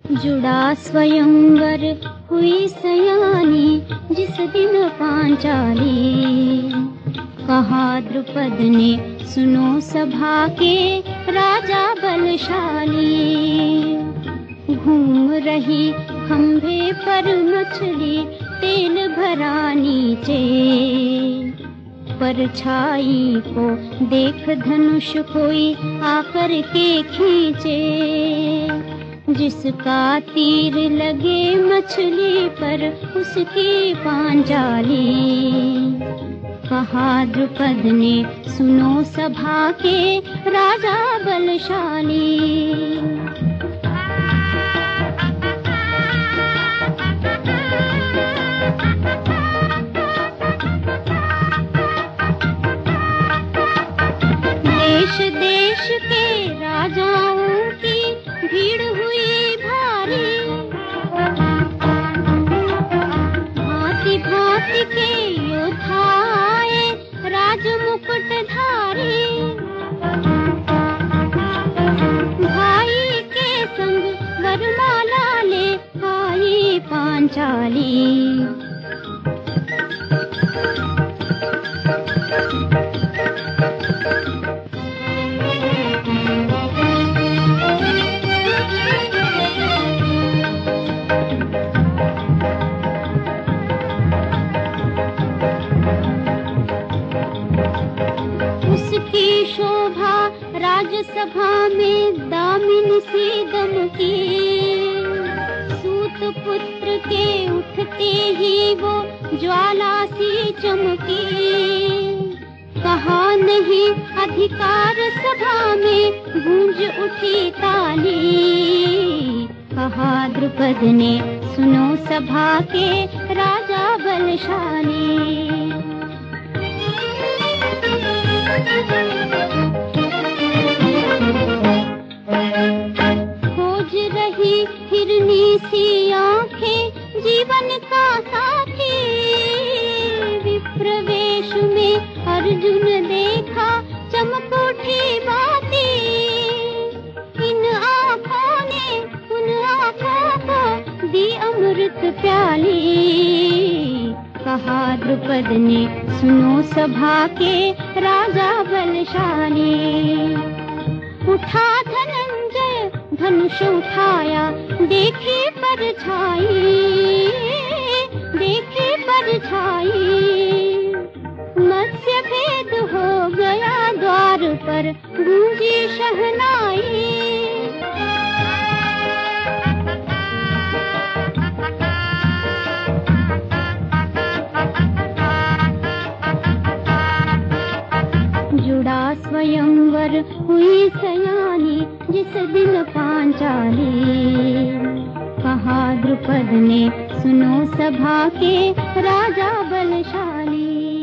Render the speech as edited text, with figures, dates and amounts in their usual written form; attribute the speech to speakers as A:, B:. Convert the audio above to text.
A: जुड़ा स्वयंवर हुई सयानी जिस दिन पांचाली। कहा द्रुपद ने सुनो सभा के राजा बलशाली। घूम रही खंभे पर मछली तेल भरा नीचे। परछाई को देख धनुष कोई आकर के खींचे। जिसका तीर लगे मछली पर उसकी पांचाली। कहा द्रुपद ने सुनो सभा के राजा बलशाली। देश देश के राजाओं की भीड़ हुई भारी। भांति भांति के योद्धा आए राजमुकुटधारी। भाई के संग वरमाला ले आई पांचाली। उसकी शोभा राजसभा में दामिनी सी दमकी। सूत पुत्र के उठते ही वो ज्वाला सी चमकी। कहा नहीं अधिकार सभा में गूंज उठी ताली। कहा द्रुपद ने सुनो सभा के राजा बलशाली। खोज रही हिरनी सी आंखें जीवन का साथी। विप्रवेश में अर्जुन देखा चमक उठी बाती। इन आँखों ने उन आँखों को दी अमृत प्याली। कहा द्रुपद ने सुनो सभा के राजा बलशाली। उठा धनंजय धनुष उठाया देखे परछाई। देखे परछाई मत्स्य भेद हो गया द्वार पर गूंजी शहनाई। जुड़ा स्वयंवर हुई सयानी जिस दिन पांचाली। कहा द्रुपद ने सुनो सभा के राजा बलशाली।